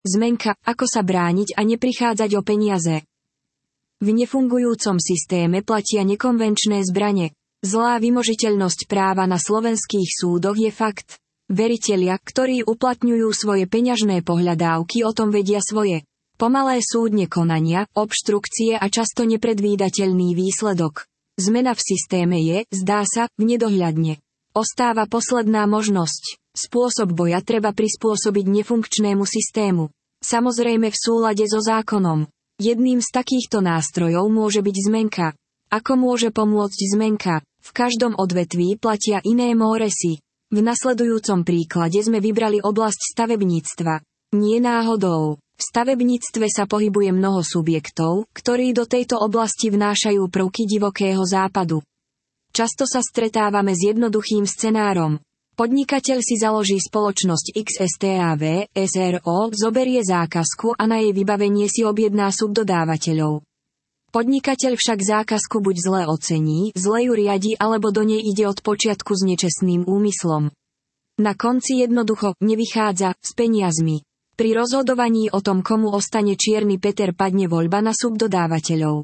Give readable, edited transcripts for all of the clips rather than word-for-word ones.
Zmenka, ako sa brániť a neprichádzať o peniaze. V nefungujúcom systéme platia nekonvenčné zbrane. Zlá vymožiteľnosť práva na slovenských súdoch je fakt. Veritelia, ktorí uplatňujú svoje peňažné pohľadávky, o tom vedia svoje. Pomalé súdne konania, obštrukcie a často nepredvídateľný výsledok. Zmena v systéme je, zdá sa, v nedohľadne. Ostáva posledná možnosť. Spôsob boja treba prispôsobiť nefunkčnému systému. Samozrejme v súlade so zákonom. Jedným z takýchto nástrojov môže byť zmenka. Ako môže pomôcť zmenka? V každom odvetví platia iné móresy. V nasledujúcom príklade sme vybrali oblasť stavebníctva. Nie náhodou. V stavebníctve sa pohybuje mnoho subjektov, ktorí do tejto oblasti vnášajú prvky divokého západu. Často sa stretávame s jednoduchým scenárom. Podnikateľ si založí spoločnosť XSTAV, SRO, zoberie zákazku a na jej vybavenie si objedná subdodávateľov. Podnikateľ však zákazku buď zle ocení, zle ju riadi alebo do nej ide od počiatku s nečestným úmyslom. Na konci jednoducho nevychádza s peniazmi. Pri rozhodovaní o tom, komu ostane čierny Peter, padne voľba na subdodávateľov.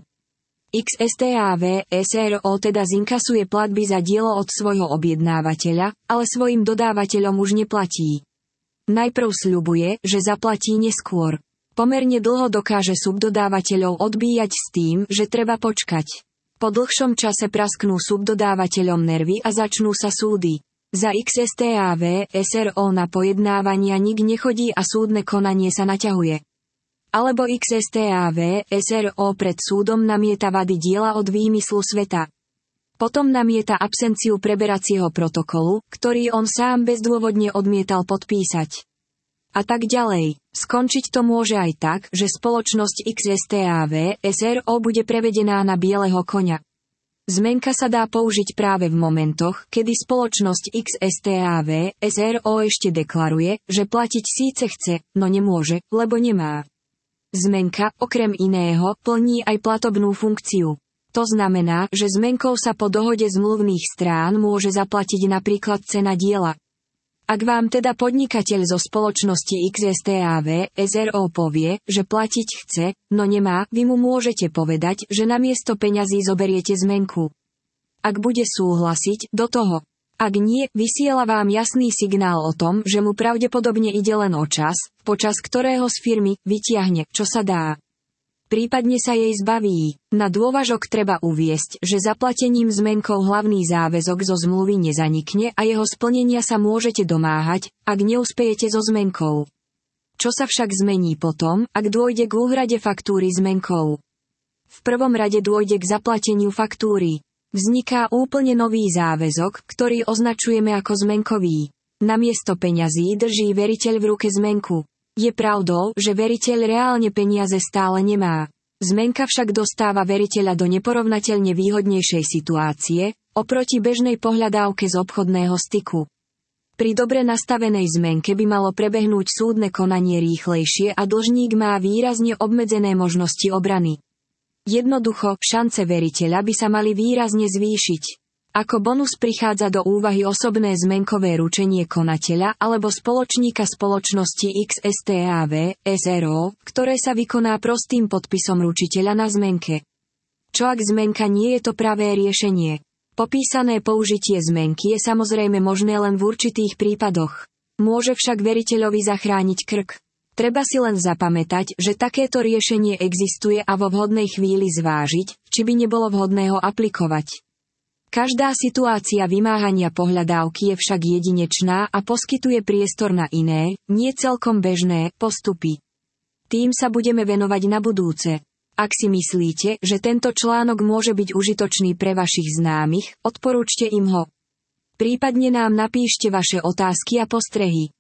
XSTAV, SRO teda zinkasuje platby za dielo od svojho objednávateľa, ale svojim dodávateľom už neplatí. Najprv sľubuje, že zaplatí neskôr. Pomerne dlho dokáže subdodávateľov odbíjať s tým, že treba počkať. Po dlhšom čase prasknú subdodávateľom nervy a začnú sa súdy. Za XSTAV, SRO na pojednávania nik nechodí a súdne konanie sa naťahuje. Alebo XSTAV, SRO pred súdom namieta vady diela od výmyslu sveta. Potom namieta absenciu preberacieho protokolu, ktorý on sám bezdôvodne odmietal podpísať. A tak ďalej. Skončiť to môže aj tak, že spoločnosť XSTAV, SRO bude prevedená na bieleho koňa. Zmenka sa dá použiť práve v momentoch, kedy spoločnosť XSTAV, SRO ešte deklaruje, že platiť síce chce, no nemôže, lebo nemá. Zmenka, okrem iného, plní aj platobnú funkciu. To znamená, že zmenkou sa po dohode zmluvných strán môže zaplatiť napríklad cena diela. Ak vám teda podnikateľ zo spoločnosti XSTAV, SRO povie, že platiť chce, no nemá, vy mu môžete povedať, že namiesto peňazí zoberiete zmenku. Ak bude súhlasiť, do toho. Ak nie, vysiela vám jasný signál o tom, že mu pravdepodobne ide len o čas, počas ktorého z firmy vytiahne, čo sa dá. Prípadne sa jej zbaví. Na dôvažok treba uviesť, že zaplatením zmenkou hlavný záväzok zo zmluvy nezanikne a jeho splnenia sa môžete domáhať, ak neuspejete so zmenkou. Čo sa však zmení potom, ak dôjde k úhrade faktúry zmenkou? V prvom rade dôjde k zaplateniu faktúry. Vzniká úplne nový záväzok, ktorý označujeme ako zmenkový. Namiesto peňazí drží veriteľ v ruke zmenku. Je pravdou, že veriteľ reálne peniaze stále nemá. Zmenka však dostáva veriteľa do neporovnateľne výhodnejšej situácie, oproti bežnej pohľadávke z obchodného styku. Pri dobre nastavenej zmenke by malo prebehnúť súdne konanie rýchlejšie a dlžník má výrazne obmedzené možnosti obrany. Jednoducho, šance veriteľa by sa mali výrazne zvýšiť. Ako bonus prichádza do úvahy osobné zmenkové ručenie konateľa alebo spoločníka spoločnosti XSTAV, SRO, ktoré sa vykoná prostým podpisom ručiteľa na zmenke. Čo ak zmenka nie je to pravé riešenie? Popísané použitie zmenky je samozrejme možné len v určitých prípadoch. Môže však veriteľovi zachrániť krk. Treba si len zapamätať, že takéto riešenie existuje a vo vhodnej chvíli zvážiť, či by nebolo vhodné ho aplikovať. Každá situácia vymáhania pohľadávky je však jedinečná a poskytuje priestor na iné, nie celkom bežné, postupy. Tým sa budeme venovať na budúce. Ak si myslíte, že tento článok môže byť užitočný pre vašich známych, odporúčte im ho. Prípadne nám napíšte vaše otázky a postrehy.